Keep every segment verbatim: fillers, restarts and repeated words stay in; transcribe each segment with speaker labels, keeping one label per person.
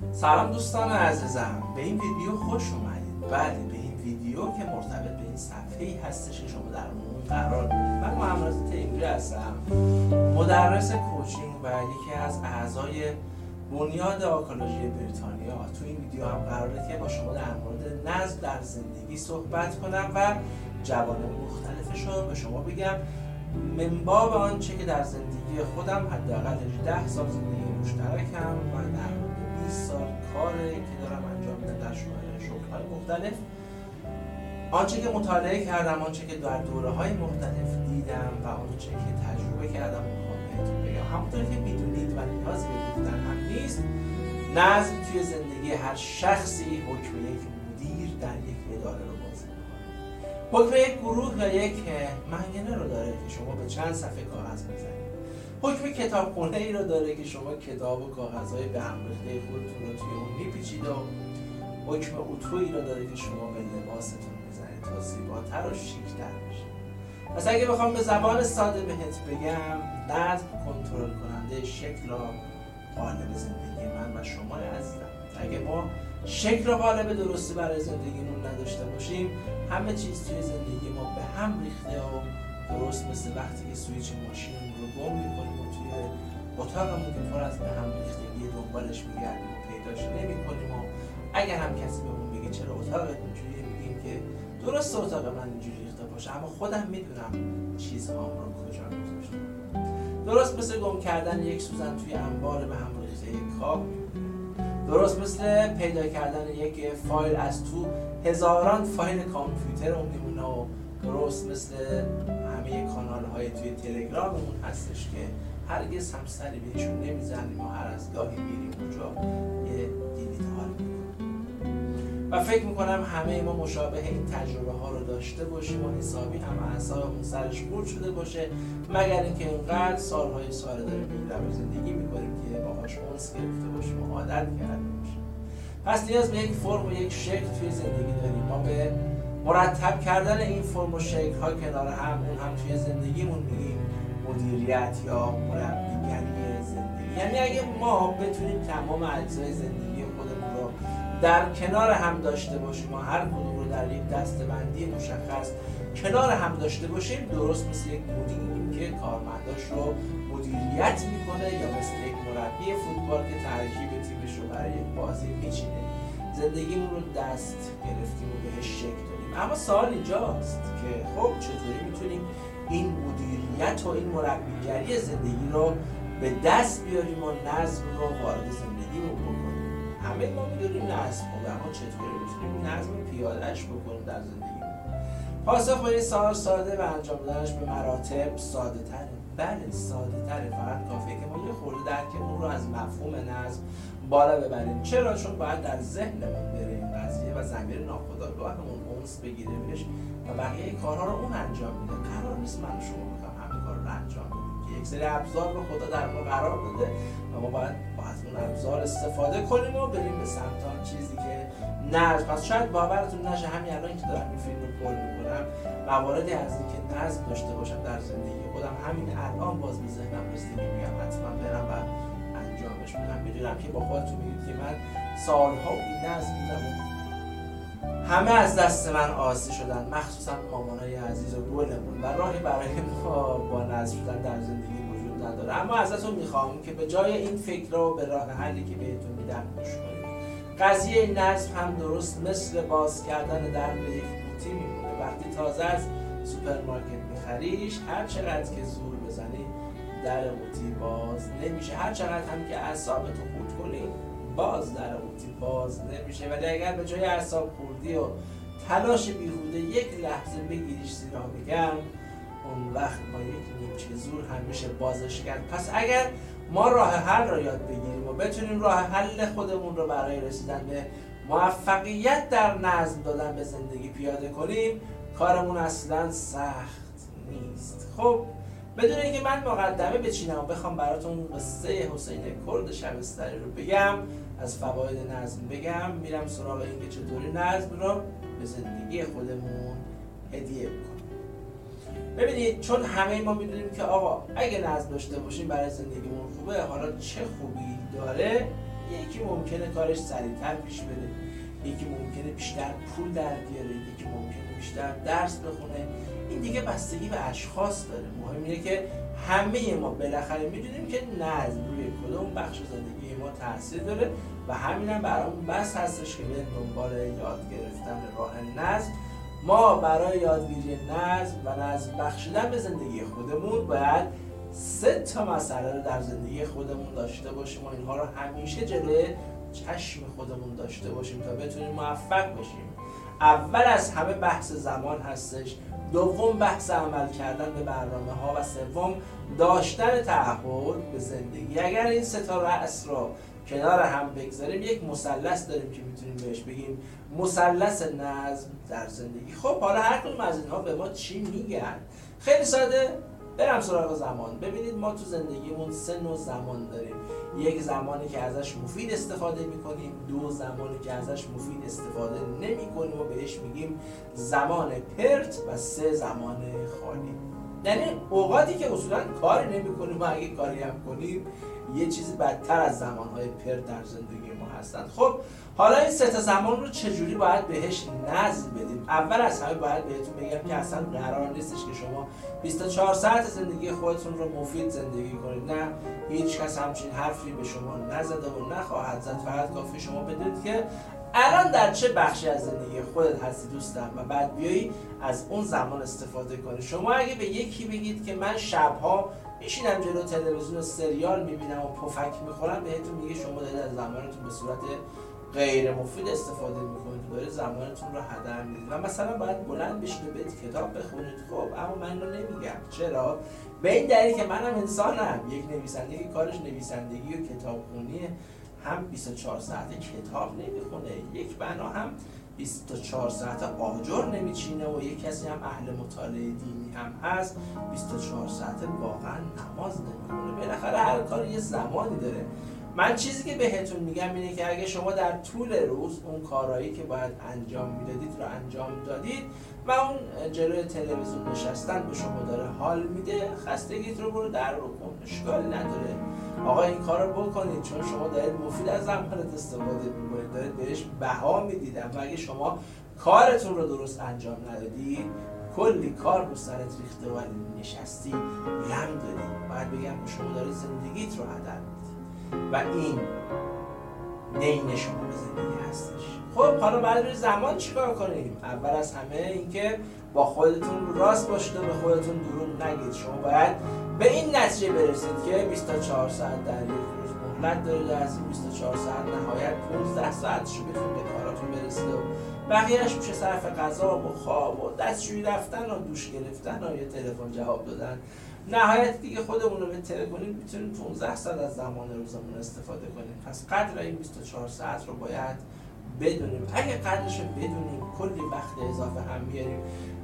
Speaker 1: سلام دوستان عزیزم، به این ویدیو خوش اومدید. بله، به این ویدیو که مرتبط به این صفحه‌ای هستش که شما در اون قرار دارید. من محمد تیموری هستم، مدرس کوچینگ و یکی از اعضای بنیاد آرکولوژی بریتانیا. تو این ویدیو هم قراره که با شما در مورد نظم در زندگی صحبت کنم و جوانب مختلفش رو به شما بگم، من باب آنچه که در زندگی خودم حداقل هجده سال زندگی مشترکم و در بیست سال کاری که دارم انجام میدم در شغل‌های مختلف، آنچه که مطالعه کردم، آنچه که در دوره‌های مختلف دیدم و آنچه که تجربه کردم میخوام بهتون بگم. همونطور که میدونید و نیازی به گفتن هم نیست، نظم توی زندگی هر شخصی حکم یک مدیر در یک اداره رو بازی می‌کنه. حکم یک گروه یا یک منگنه رو داره که شما به چند صفحه کاغذ می‌زنید. حکم کتابخونه ای رو داره که شما کتاب و کاغذهای به هم ریخته خودتون رو توی اون میپیچید و حکم اتویی رو داره که شما به لباستون میزنید تا زیباتر و شیک‌تر بشه. پس اگه بخوام به زبان ساده بهت بگم، نظم کنترل کننده شکل و قالب زندگی من و شما عزیزم. اگه ما شکل و قالب درستی برای زندگیمون نداشته باشیم، همه چیز توی زندگی ما به هم ریخته و درست مثل وقتی که سویچ ماشینمون رو گم می‌کنیم و توی اتاقمون که پر از به هم ریختگی دنبالش می‌گردیم و پیداش نمی‌کنیم، و اگر هم کسی بهمون بگه چرا اتاقت اینجوریه، میگیم که درست اتاق من اینجوری ریخته باشه، اما خودم میدونم چیزهام رو کجا گذاشتم. درست مثل گم کردن یک سوزن توی انبار به هم ریخته یک کاغذ، درست مثل پیدا کردن یک فایل از تو هزاران فایل کامپیوتر اون میمونه، و درست مثل همه کانال های توی تلگراممون هستش که هرگز هم سری بهشون نمیزنیم و هر از گاهی میریم اونجا یه دیلیت حال میکنیم. و فکر میکنم همه ما مشابه این تجربه ها رو داشته باشیم و حسابی هم اعصابمون سرش خورد شده باشه، مگر اینکه اینقدر سالهای سال داریم این روش زندگی میکنیم که باهاش انس گرفته باشیم و عادت کرده باشیم. پس نیاز به یک فرم و یک شکل توی زندگی داریم. ما به مرتب کردن این فرم و شکل ها کنار هم، اون هم توی زندگیمون میگیم مدیریت یا مربیگری زندگی. یعنی اگه ما بتونیم تمام اجزای زندگی خودمون رو در کنار هم داشته باشیم و هر کدوم رو در یک دسته‌بندی مشخص کنار هم داشته باشیم، درست مثل یک مدیری که کارمنداش رو مدیریت میکنه یا مثل یک مربی فوتبال که ترکیب تیمش رو برای یک بازی میچینه، زندگیمون رو دست گرفتیم و بهش شکل دادیم. اما سوال اینجاست که خب چطوری میتونیم این مدیریت و این مربیگری زندگی رو به دست بیاریم و نظم رو وارد زندگیمون بکنیم؟ همه ما میدونیم نظم خوبه، اما چطوری میتونیم نظم رو پیاده‌اش بکنیم در زندگیمون؟ پاسخ به این سوال ساده و انجام دادنش به مراتب ساده تره. بله ساده تره، فقط کافیه که ما یه خورده درکمون رو از مفهوم نظم بالا ببریم. چرا؟ چون باید در ذهنمون بره این قضیه و ضمیر ناخودآگاهمون اونس بگیره بهش و بقیه کارها رو اون انجام میده. قرار نیست من و شما بخوام همه کار رو انجام بدیم که یک سری ابزار رو خدا در ما قرار داده و ما باید از اون ابزار استفاده کنیم و بریم به سمت آن چیزی که نظم. پس شاید باورتون نشه همین الان که دارم این فیلم رو پر میکنم، مواردی از این که نظم داشته باشم در زندگی خودم همین الان باز به ذهنم رسیده، میگم حتما برم و انجامش بدم. میدونم که با خودتون میگید که من سالها بی نظم بودم و همه از دست من آسی شدن، مخصوصا مامانای عزیز و گلمون، و راهی برای ما با نظم شدن در زندگی وجود نداره. اما ازتون میخوام که به جای این فکر رو به راه حلی که بهتون میدم گوش کنید. قضیه نظم هم درست مثل باز کردن در به یک قوطی میمونه. وقتی تازه از سوپرمارکت میخریش، هر چقدر که زور بزنی در قوطی باز نمیشه، هر چقدر هم که اعصابتو خورد کنی باز در قوطی باز نمیشه. ولی اگر به جای اعصاب خوردی و تلاش بیهوده یک لحظه بگیریش زیر آب گرم، اون وقت با یک نیمچه زور هم میشه بازش کرد. پس اگر ما راه حل رو یاد بگیریم و بتونیم راه حل خودمون رو برای رسیدن به موفقیت در نظم دادن به زندگی پیاده کنیم، کارمون اصلا سخت نیست. خب بدون اینکه من مقدمه بچینم و بخوام براتون قصه حسین کرد شبستری رو بگم، از فواید نظم بگم، میرم سراغ اینکه چطوری نظم رو به زندگی خودمون هدیه بکنیم. ببینید، چون همه ما میدونیم که آقا اگه نظم داشته باشیم برای زندگیمون خوبه، حالا چه خوبی داره یکی ممکنه کارش سریعتر پیش بره، یکی ممکنه بیشتر پول در بیاره، یکی ممکنه بیشتر درس بخونه. این دیگه بستگی به اشخاص داره. مهم اینه که همه ما بالاخره میدونیم که نظم روی کدوم بخش زندگی ما تاثیر داره و همین هم برامون بس هستش که بریم دنبال یاد گرفتن راه نظم. ما برای یادگیری نظم و نظم بخشیدن به زندگی خودمون باید سه تا مسئله رو در زندگی خودمون داشته باشیم و اینها رو همیشه جلوی چشم خودمون داشته باشیم تا بتونیم موفق بشیم. اول از همه بحث زمان هستش، دوم بحث عمل کردن به برنامه ها و سوم داشتن تعهد به زندگی. اگر این سه تا رأس رو کنار هم بگذاریم یک مثلث داریم که میتونیم بهش بگیم مثلث نظم در زندگی. خب حالا هر کدوم از اینها به ما چی میگن؟ خیلی ساده، برم سراغ زمان. ببینید ما تو زندگیمون سه نوع زمان داریم. یک زمانی که ازش مفید استفاده میکنیم، دو زمانی که ازش مفید استفاده نمیکنیم و بهش میگیم زمان پرت، و سه زمان خالی. یعنی اوقاتی که اصولا کاری نمیکنیم و اگه کاری هم کنیم یه چیزی بدتر از زمانهای پرت در زندگی ما هستند. خب حالا این سه تا زمان رو چجوری باید بهش نظم بدیم؟ اول از همه باید بهتون بگم که اصلا قرار نیستش که شما بیست و چهار ساعت زندگی خودتون رو مفید زندگی کنید. نه، هیچ کس همچین حرفی به شما نزده و نخواهد زد. فقط کافی شما بدونید که الان در چه بخشی از زندگی خودت هستی دوستم و بعد بیایی از اون زمان استفاده کنی. شما اگه به یکی بگید که من شبها میشینم جلو تلویزیون و سریال میبینم و پفک میخورم، بهتون میگه شما دارید از زمانتون به صورت غیر مفید استفاده میکنید و دارید زمانتون رو هدر میدید. و مثلا باید بلند بشید و برید کتاب بخونید. خب اما من رو نمیگم. چرا؟ به این دلیل که منم انسانم، یک نویسنده که کارش نویسندگی و کتابخونیه هم بیست و چهار ساعت کتاب نمیخونه، یک بنا هم بیست و چهار ساعت آجر نمیچینه و یک کسی هم اهل مطالعه دینی هم هست بیست و چهار ساعت واقعا نماز نمیخونه. بالاخره هر کاری یه زمانی داره. من چیزی که بهتون میگم اینه که اگه شما در طول روز اون کارهایی که باید انجام میدادید رو انجام دادید و اون جلوی تلویزیون نشستن به شما داره حال میده، خستگیت رو برو در رو کن، اشکالی نداره. آقا این کار رو بکنید چون شما دارید مفید از زمانت استفاده میکنید، دارید بهش بها میدید. و اگه شما کارتون رو درست انجام ندادید، کلی کار رو سرت ریخته و نشستی لم دادی، باید بگم که شما دارید زندگیت رو هدر میدید و این دین شما به زندگی هستش. خب حالا بعد روی زمان چیکار کنیم؟ اول از همه اینکه با خودتون راست باشید و به خودتون دروغ نگید. شما باید به این نتیجه برسید که بیست و چهار ساعت در یک روز مهلت دارید و از این بیست و چهار ساعت نهایت پانزده ساعتشو بتونید به کاراتون برسید و بقیه‌اش میشه صرف غذا و خواب و دستشویی رفتن و دوش گرفتن و یه تلفن جواب دادن. نهایت دیگه خودمون رو بهتر کنیم، میتونیم پانزده ساعت از زمان روزمون استفاده کنیم. پس قدر این بیست و چهار ساعت رو باید بدونیم. اگه قدرش رو بدونیم، کلی وقت اضافه هم میاریم،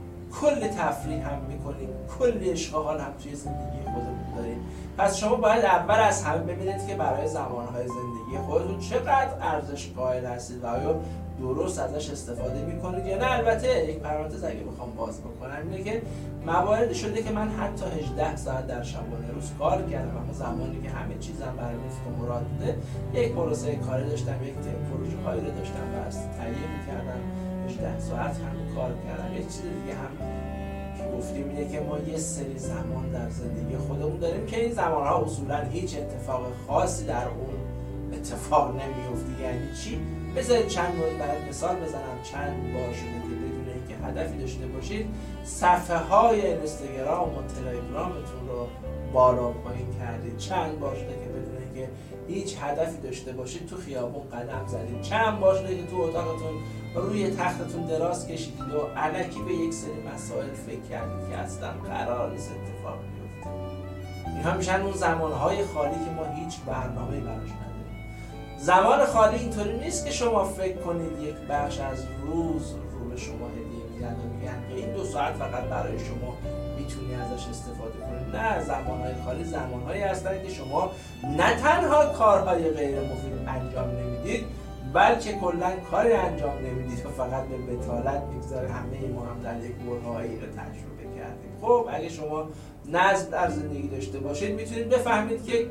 Speaker 1: کل تفریح هم میکنیم، کل اشغال هم توی زندگی خودمون داریم. پس شما باید اول از همه ببینید که برای زمانهای زندگی خودتون چقدر ارزش قائل هستید و آیا درست ازش استفاده میکنید یا نه. البته یک پرانتز اگه بخوام باز بکنم اینه که مواردی شده که من حتی هجده ساعت در شبانه روز کار کردم، اما زمانی که همه چیزم برای وفق مراد بوده، یک پروسه کاری داشتم، یک پروژه هایی رو داشتم و تهیه میکردم، هجده ساعت هم کار کردم. یک چیز دیگه هم که گفتیم اینه که ما یه سری زمان در زندگی خودمون داریم که این زمانها اصولا هیچ اتفاق خاصی در اون اتفاق نمیفته. یعنی چی؟ بذارید چند مورد برای مثال بزنم. چند بار شده که بدون اینکه هدفی داشته باشید صفحه های اینستاگرام و تلگرامتون رو بالا پایین کردید. چند بار شده که بدون اینکه هیچ هدفی داشته باشید تو خیابون قدم زدید. چند بار شده که تو اتاقتون روی تختتون دراز کشیدید و الکی به یک سری مسائل فکر کردید که اصلا قرار نیست اتفاق بیفته. اینها میشن اون زمانهای خالی که ما هیچ برنامه‌ای براش نداریم. زمان خالی اینطوری نیست که شما فکر کنید یک بخش از روز رو به شما هدیه میدن و میگن که این دو ساعت فقط برای شما میتونی ازش استفاده کنید. نه، زمانهای خالی زمانهایی هستن که شما نه تنها کارهای غیر مفید انجام نمیدید، بلکه کلا کاری انجام نمیدید و فقط به بتالت میگذاره. همه ما هم در یک برهه‌ای رو تجربه کردیم. خب اگه شما نظم در زندگی داشته باشید میتونید بفهمید که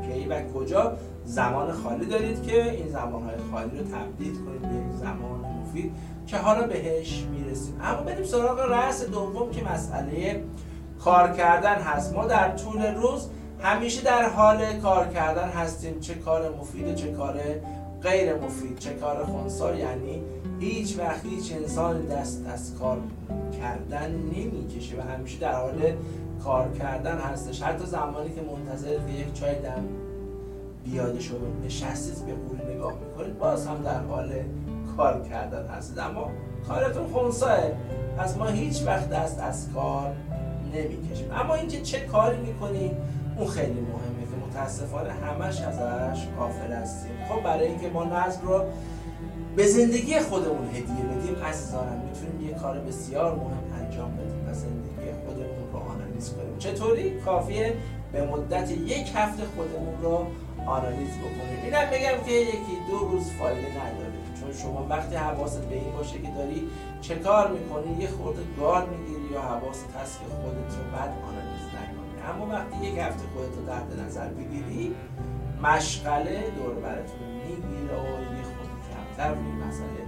Speaker 1: کی و کجا زمان خالی دارید که این زمانهای خالی رو تبدیل کنید به یک زمان مفید که حالا بهش میرسیم. اما بریم سراغ رأس دوم که مسئله کار کردن هست. ما در طول روز همیشه در حال کار کردن هستیم، چه کار مفید چه کار غیر مفید، چه کار خنثی، یعنی هیچ وقت هیچ انسان دست از کار کردن نمیکشه و همیشه در حال کار کردن هستش. حتی زمانی که منتظر به یک چای دم بیاده شده نشستید به قوری نگاه میکنید باز هم در حال کار کردن هستید، اما کارتون خنثیه، پس ما هیچ وقت دست از کار نمیکشیم. اما اینکه چه کاری میکنیم اون خیلی مهمه که متاسفانه همش ازش غافل هستیم. خب برای اینکه ما نظم رو به زندگی خودمون هدیه بدیم عزیزانم میتونیم یه کار بسیار مهم انجام بدیم و زندگی خودمون رو آنالیز کنیم. چطوری؟ کافیه به مدت یک هفته خودمون رو آنالیز بکنیم. اینم بگم که یکی دو روز فایده نداره، چون شما وقتی حواست به این باشه که داری چه کار میکنی یه خورده گارد میگیری یا حواست هست که خودت رو بد آنالیز نکنی. اما وقتی یک هفته خودت رو تحت نظر بگیری مشغله دور براتون میگیره و یه خورده کمتر روی مسئله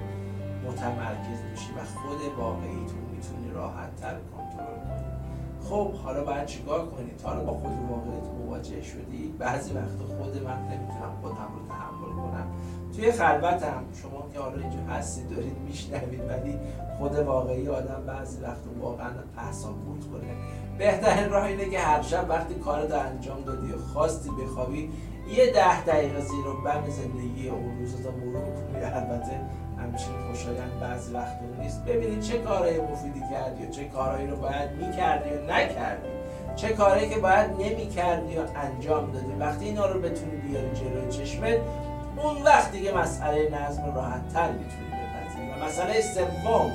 Speaker 1: متمرکز میشی و خود واقعیتون میتونی راحت تر کنترل کنی. خب حالا باید چیکار کنی؟ تا حالا با خود واقعیت مواجه شدی؟ بعضی وقتا خود من نمیتونم خودم رو تحمل کنم، توی خلوتم، شما که حالا اینجا هستید دارید میشنوید، ولی خود واقعی آدم بعضی وقتا واقعا اعصاب خورد کنه. بهترین راه اینه که هر شب وقتی کارت انجام دادی و خواستی بخوابی یه ده دقیقه زیر و بم زندگی اون روز رو مرور کنی. البته همچین خوشایند بعضی وقتا نیست. ببینید چه کارهای مفیدی کردی و چه کارهایی رو باید میکردی و نکردی، چه کارهایی که باید نمیکردی و انجام دادی. وقتی اینا رو بتونی بیاری جلوی چشمت اون وقت دیگه مسئله نظم رو راحت تر میتونی بپذیری. و مسئله سوم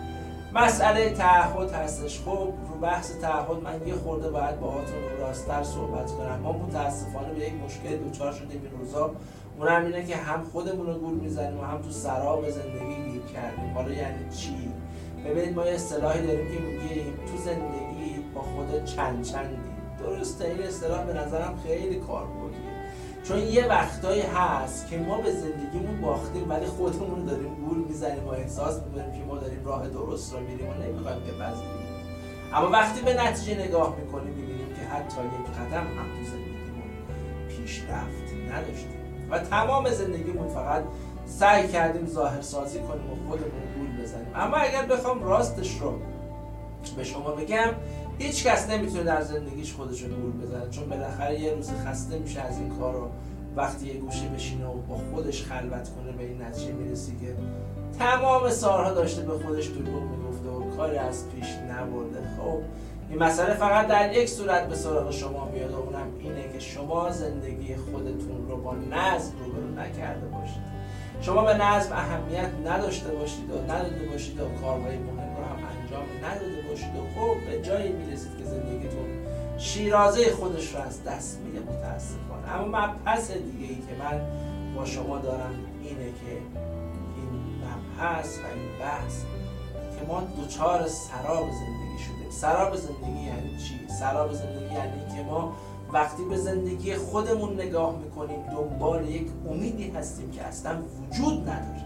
Speaker 1: مسئله تعهد هستش. خب رو بحث تعهد من یه خورده باید باهاتون رو راست‌تر صحبت کنم. ما متاسفانه به یک مشکل دوچار شدیم این روزا، اونم اینه که هم خودمون رو گول میزنیم و هم تو سراب زندگی گیر کردیم. حالا یعنی چی؟ ببینید ما یه اصطلاحی داریم که میگیم تو زندگی با خودت چند چندی. درسته این اصطلاح به نظرم خیلی کاربردیه، چون یه وقتایی هست که ما به زندگیمون باختیم ولی خودمون داریم گول میزنیم و احساس میکنیم که ما داریم راه درست رو میریم و نمیخوایم بپذیریم. اما وقتی به نتیجه نگاه میکنیم میبینیم که حتی یک قدم هم تو زندگیمون پیشرفت نداشتیم و تمام زندگیمون فقط سعی کردیم ظاهر سازی کنیم و خودمون گول بزنیم. اما اگر بخوام راستش رو به شما بگم، هیچ کس نمیتونه در زندگیش خودش رو گول بزنه، چون بالاخره یه روز خسته میشه از این کار رو. وقتی یه گوشه بشینه و با خودش خلوت کنه به این نتیجه میرسی که تمام سالها داشته به خودش دروغ میگفته و کاری از پیش نبرده. خب این مسئله فقط در یک صورت به سراغ شما میاد و اونم اینه که شما زندگی خودتون رو با نظم روبرو نکرده باشید. شما به نظم اهمیت نداشته باشید و نداده باشید و کارهای مهم رو هم انجام نداده باشید و خب به جایی میرسید که زندگیتون شیرازه خودش رو از دست میده متاسفانه. اما مبحث دیگه ای که من با شما دارم اینه که این مبحث و این بحث که ما دوچار سراب زندگی شدیم. سراب زندگی یعنی چی؟ سراب زندگی یعنی که ما وقتی به زندگی خودمون نگاه میکنیم دنبال یک امیدی هستیم که اصلا وجود نداره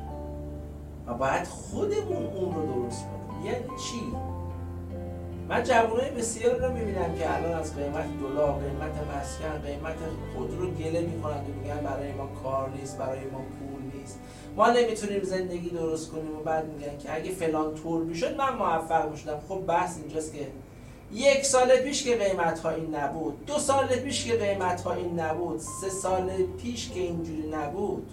Speaker 1: و باید خودمون اون رو درست کنیم. یعنی چی؟ من جوانای بسیار رو میبینم که الان از قیمت دلار، قیمت مسکن، قیمت خودرو گله میکنند و میگن برای ما کار نیست، برای ما پول نیست، ما نمیتونیم زندگی درست کنیم و بعد میگن که اگه فلان طور میشد من موفق میشدم. خب بحث اینجاست که یک سال پیش که قیمت ها این نبود، دو سال پیش که قیمت ها این نبود، سه سال پیش که اینجوری نبود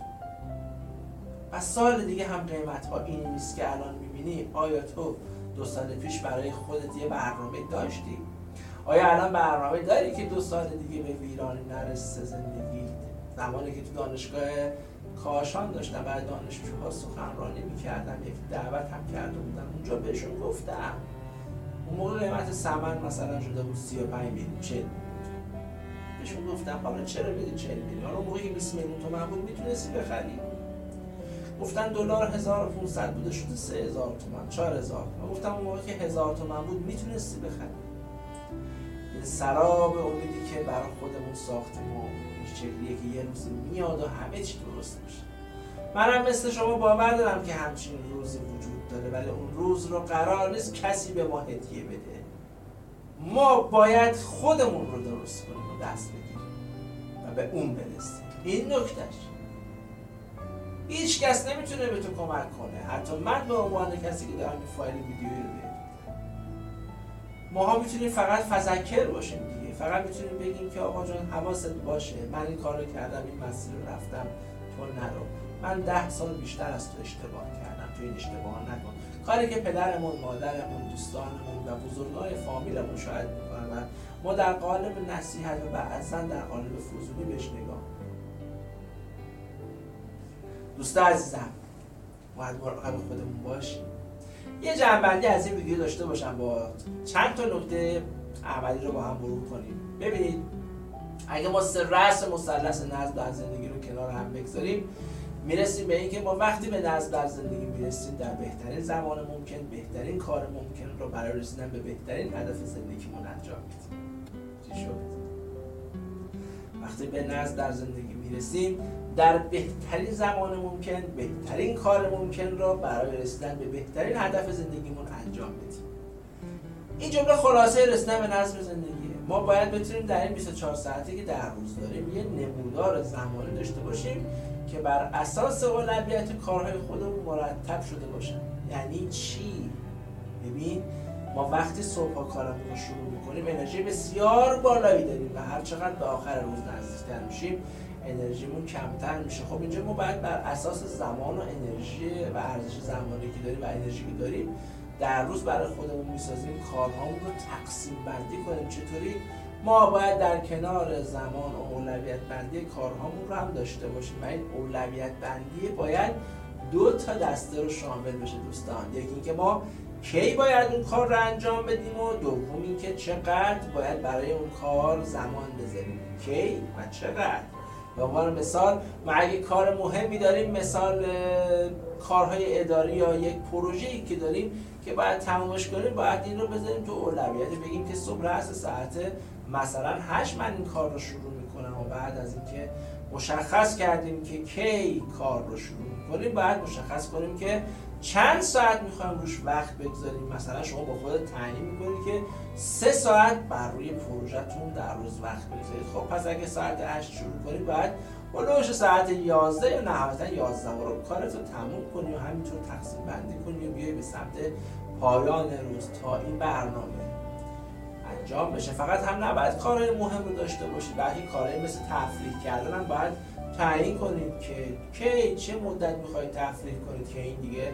Speaker 1: و سال دیگه هم قیمت ها این نیست که الان میبینی. آیا تو دو سال پیش برای خودت یه برنامه داشتی؟ آیا الان برنامه داری که دو سال دیگه به ویرانی نرسه زندگی؟ زمانی که تو دانشگاه کاشان داشتم برای دانشجوها سخنرانی میکردم، یک دعوت هم کرده بودم، اونجا بهشون گفتم اون موقع قیمت سمن مثلا شده بود سی و پنج میلیون چهل بود. بهشون گفتم حالا چرا بدید چهل میلیون؟ حالا موقعی که بیست میلیون تومان بود میتونستی بخری؟ گفتن دلار هزار و پانصد بوده شده سه هزار تومان، چهار هزار. من گفتم اون موقعی که هزار تومان بود میتونستی بخری. این سراب امیدی که برای خودمون ساختیم و شکلیه که یه روزی میاد و همه چی درست میشه. منم مثل شما باور دارم که همچین روزی وجود داره، ولی اون روز رو قرار نیست کسی به ما هدیه بده. ما باید خودمون رو درست کنیم و دست بگیریم و به اون برسیم. این نکتهش. هیچ کس نمیتونه به تو کمک کنه، حتی من به عنوان کسی که دارم این فایل ویدیویی رو بهت ماها میتونیم فقط فذکر باشیم دیگه. فقط میتونیم بگیم که آقا جان حواست باشه، من این کار رو کردم، این مسیر رو رفتم، تو نرو. من ده سال بیشتر از تو اشتباه کردم، تو این اشتباه نکن. کاری که پدرمون، مادرمون، دوستانمون و بزرگان فامیلمون شاید میکنن، ما در قالب نصیحت و بعضا در قالب فضولی بهش نگاه. دوستا عزیزم، باید مراقب خودمون باشیم. یه جنبندی از این ویدیو داشته باشم با چند تا نکته اولی رو با هم مرور کنیم. ببینید، اگه ما سه رأس مثلث نظم در زندگی رو کنار هم بگذاریم، میرسیم به این که ما وقتی به نظم در زندگی میرسیم، در بهترین زمان ممکن بهترین کار ممکن رو برای رسیدن به بهترین هدف زندگیمون انجام میدیم. چی شد؟ وقتی به نظم در زندگی میرسیم، در بهترین زمان ممکن بهترین کار ممکن رو برای رسیدن به بهترین هدف زندگیمون انجام بدیم. این جمله خلاصه رسیدن به نظم زندگیه. ما باید بتونیم در این بیست و چهار ساعتی که در روز داریم یه نمودار زمانی داشته باشیم که بر اساس اولویت کارهای خودمون مرتب شده باشن. یعنی چی؟ ببین، ما وقتی صبح کارمون رو شروع میکنیم انرژی بسیار بالایی داریم و هر چقدر به آخر روز نزدیکتر میشیم انرژیمون کمتر میشه. خب اینجا ما باید بر اساس زمان و انرژی و ارزش زمانی که داریم و انرژی که داریم در روز برای خودمون میسازیم کارهامون رو تقسیم بندی کنیم. چطوری؟ ما باید در کنار زمان و اولویت بندی کارهامون رو هم داشته باشیم و این اولویت بندی باید دو تا دسته رو شامل بشه دوستان. یکی اینکه ما کی باید اون کار رو انجام بدیم و دوم اینکه چقدر باید برای اون کار زمان بذاریم. کی و چقدر. به عنوان مثال، ما اگه کار مهمی داریم، مثال کارهای اداری یا یک پروژه‌ای که داریم که باید تمامش کنیم، باید این رو بذاریم تو اولویت، بگیم که صبح رأس ساعت مثلا هشت من این کار رو شروع میکنم و بعد از اینکه مشخص کردیم که کی کار رو شروع میکنیم، باید مشخص کنیم که چند ساعت میخوایم روش وقت بگذاریم. مثلا شما با خودت تعیین میکنید که سه ساعت بر روی پروژه‌تون در روز وقت بگذارید. خب پس اگه ساعت هشت شروع کنید، باید اولوش ساعت یازده یا نهایتا یازده رو کارتو تموم کنی و همینطور تقسیم بندی کنی و بیای به سمت پایان روز تا این برنامه انجام بشه. فقط هم نباید کارهای مهم رو داشته باشید، بلکه کارهای مثل تفریح کردن هم باید تعیین کنید که کی چه مدت میخواید تفریح کنید که این دیگه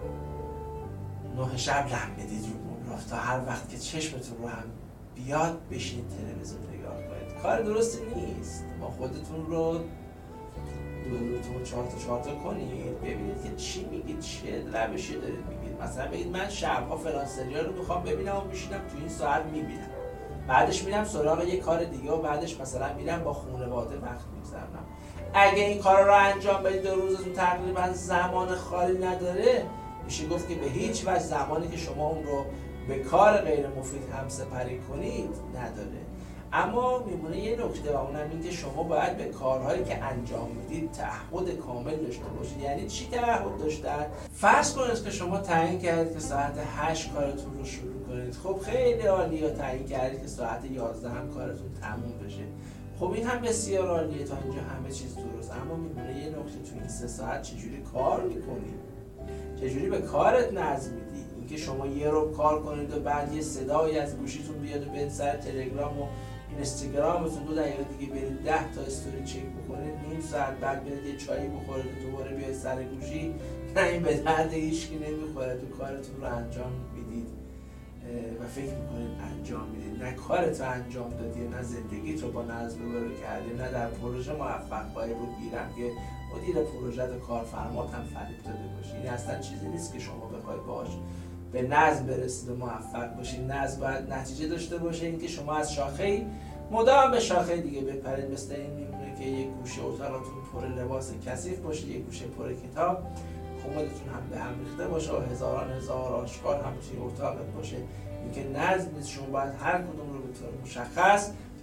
Speaker 1: نه شب لم بدید رو مبل تا هر وقت که چشمتون رو هم بیاد بشین تلویزیون نگاه کنید. کار درستی نیست. با خودتون رو دو دو تا چهار تا چهار تا کنید، ببینید که چی میگید، چه روشی دارید میگید. مثلا بگید من شب‌ها فلان سریال رو میخوام ببینم و میشینم تو این ساعت میبینم، بعدش میرم سراغ یه کار دیگه و بعدش مثلا میرم با خانواده وقت میگذرونم. اگه این کار رو انجام بدید و روزتون تقریبا زمان خالی نداره، میشه گفت که به هیچ وجه زمانی که شما اون رو به کار غیر مفید هم سپری کنید نداره. اما میمونه یه نکته و اونم این که شما باید به کارهایی که انجام میدید تعهد کامل داشته باشید. یعنی چی تعهد داشتن؟ فرض کنید که شما تعیین کردید که ساعت هشت کارتون رو شروع کنید. خب خیلی عالیه. یا تعیین کردید که ساعت یازده هم کارتون تموم بشه. خب این هم بسیار عالیه، تا اینجا همه چیز درست. اما میمونه یه نکته، تو این سه ساعت چجوری کار میکنی؟ چجوری به کارت نظم میدی؟ اینکه شما یه رو کار کنید و بعد یه صدایی از گوشیتون بیاد و برید سر تلگرام و اینستاگرامتون دو دقیقه دیگه برید ده تا استوری چک بکنید، نیم ساعت بعد برید یه چایی بخورید و دوباره بیاید سر گوشی، نه این به درد هیچکی نمیخوره. تو کارتون رو انجام میدید و فکر میکنید انجام میدید، نه کارت رو انجام دادی، نه زندگیت رو با نظم رو کردی، نه در پروژه موفق باید رو گیرم که مدیر پروژه و کارفرمات هم فریب داده باشی. این اصلا چیزی نیست که شما بخواید باهاش به نظم برسید و موفق باشید. نظم باید نتیجه داشته باشه، اینکه شما از شاخه مدام به شاخه دیگه بپرید. مثل این میمونه که یک گوشه اتاقتون پر لباس کثیف باشه، یک گوشه پر کتاب، کمدتون هم به هم ریخته باشه و هزاران هزار آشکار هم توی اتاقت باشه. اینکه نظم نیست. شما باید هر کدوم رو به طور مشخص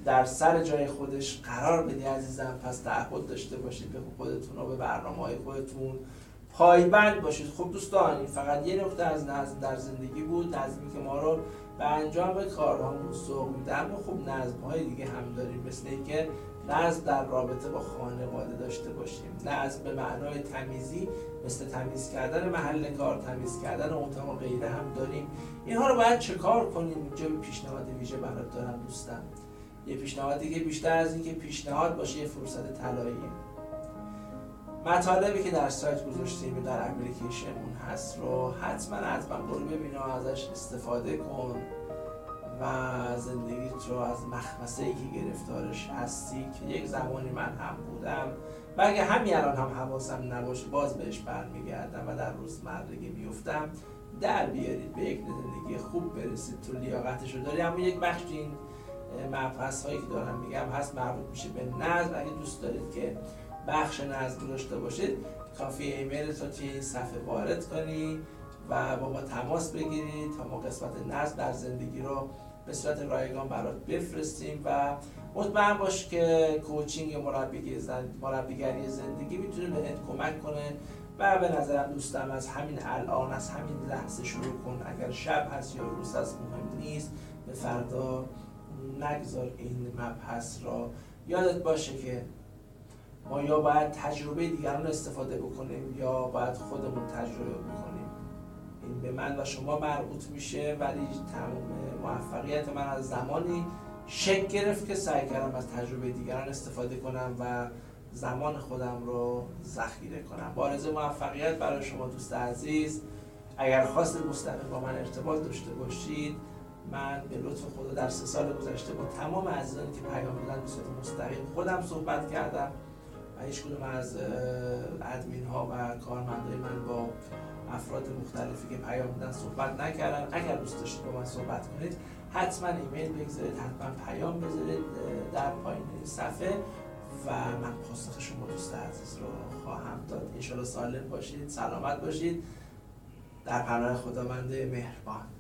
Speaker 1: در سر جای خودش قرار بدی عزیزم. پس تعهد داشته باشید به خودتون و به برنامه‌های خودتون پایبند باشید. خب دوستان این فقط یه نکته از نظم در زندگی بود، نظمی که ما رو به انجام کارهامون سوق میده. اما خب نظم‌های دیگه هم داریم، مثل اینکه نظم در رابطه با خانواده داشته باشیم، نظم به معنای تمیزی مثل تمیز کردن محل کار، تمیز کردن اتاق و غیره هم داریم. اینها رو باید چه کار کنیم؟ اینجا به پیشنهاد ویژه برات دارم دوستان. یه پیشنهادی که بیشتر از اینکه پیشنهاد باشه یه فرصت طلاییه. مطالبی که در سایت گذاشتیم و در اپلیکیشنمون هست رو حتما حتما برو ببین و ازش استفاده کن و زندگیت رو از مخمسه‌ای که گرفتارش هستی که یک زمانی من هم بودم و اگه همین الان هم حواسم نباشه باز بهش برمیگردم و در روزمرگی میفتم، در بیارید به یک زندگی خوب برسید. تو لیاقتش رو داری. اما یک بخش این مبحث هایی که دارم میگم هست مربوط میشه به نظم. اگه دوست دارید که بخش نظم داشته باشید کافی ایمیل تا توی این صفحه وارد کنی و با ما تماس بگیرید تا ما قسمت نظم در زندگی رو به صورت رایگان برات بفرستیم و مطمئن باش که کوچینگ مربیگری زندگی میتونه بهت کمک کنه و به نظرم دوستم از همین الان، از همین لحظه شروع کن. اگر شب هست یا روز هست مهم نیست، به فردا نگذار این مبحث را. یادت باشه که ما یا باید تجربه دیگران استفاده بکنیم یا باید خودمون تجربه بکنیم. این به من و شما مربوط میشه، ولی تمام موفقیت من از زمانی شکل گرفت که سعی کردم از تجربه دیگران استفاده کنم و زمان خودم رو ذخیره کنم. با آرزوی موفقیت برای شما دوست عزیز. اگر خواستید مستقیم با من ارتباط داشته باشید، من به لطف خدا در سه سال گذشته با تمام عزیزانی که پیام دادن به صورت مستقیم خودم صحبت کردم و هیچ کدوم از ادمین ها و کارمندای من با افراد مختلفی که پیام دادن صحبت نکردن. اگر دوست داشتید با من صحبت کنید حتما ایمیل بگذارید، حتما پیام بذارید در پایین صفحه و من پاسخ شما دوست عزیز رو خواهم داد. ان شاءالله سالم باشید، سلامت باشید، در پناه خداوند مهربان.